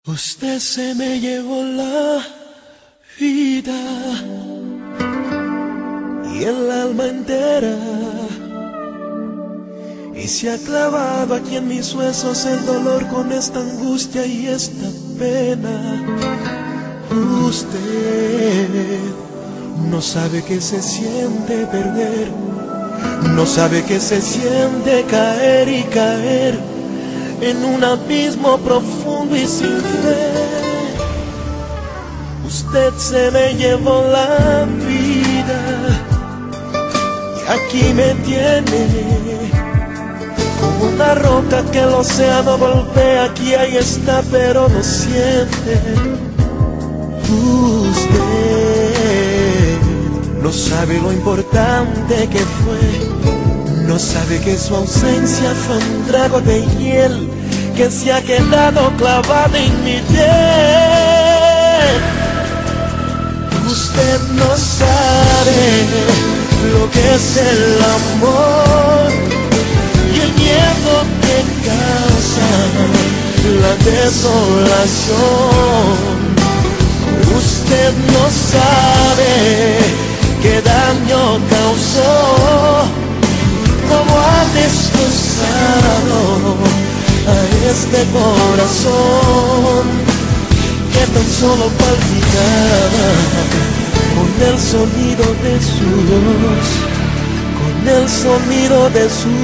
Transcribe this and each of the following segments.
Usted se me llevó la vida y el alma entera, y se ha clavado aquí en mis huesos el dolor con esta angustia y esta pena. Usted no sabe que se siente perder, no sabe que se siente caer y caer en un abismo profundo y sin fe. Usted se me llevó la vida y aquí me tiene como una roca que el océano golpea. Aquí ahí está, pero no siente. Usted no sabe lo importante que fue, no sabe que su ausencia fue un trago de hiel que se ha quedado clavado en mi piel. Usted no sabe lo que es el amor y el miedo que causa la desolación. Usted no sabe qué daño causó, cómo ha destrozado a este corazón que tan solo palpitaba con el sonido de su voz, con el sonido de su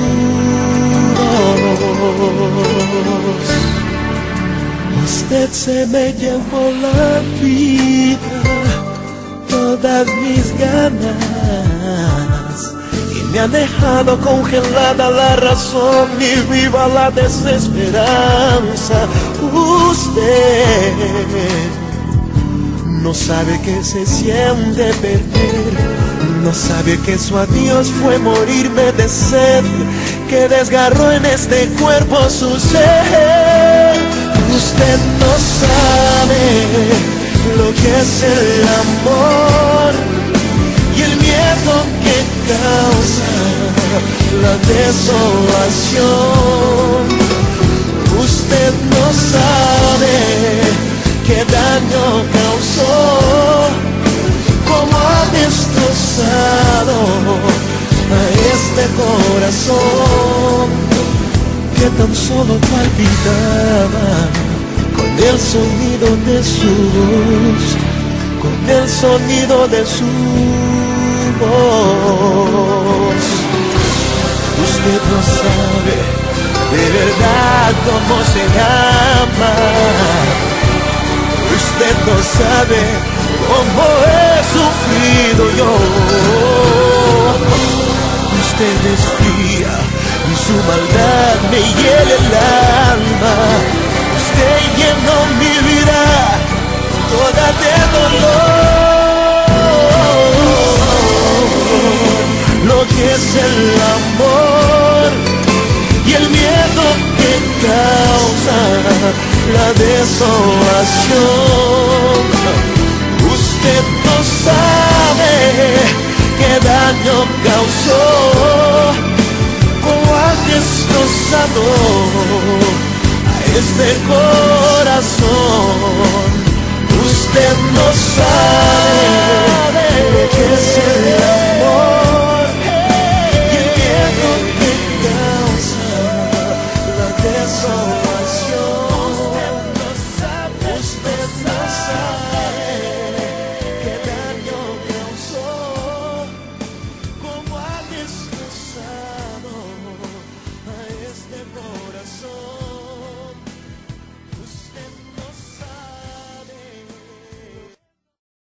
voz. Usted se me llevó la vida, todas mis ganas, me ha dejado congelada la razón y viva la desesperanza. Usted no sabe que se siente perder, no sabe que su adiós fue morirme de sed, que desgarró en este cuerpo su ser. Usted no sabe lo que es el amor y el miedo que causa la desolación. Usted no sabe qué daño causó, cómo ha destrozado a este corazón que tan solo palpitaba con el sonido de su voz, con el sonido de su voz. Usted no sabe de verdad cómo se ama, usted no sabe cómo he sufrido yo. Usted es fría y su maldad me hiela el alma. Usted llenó mi vida toda de dolor, lo que es el amor y el miedo que causa la desolación. Usted no sabe qué daño causó, cómo ha destrozado a este corazón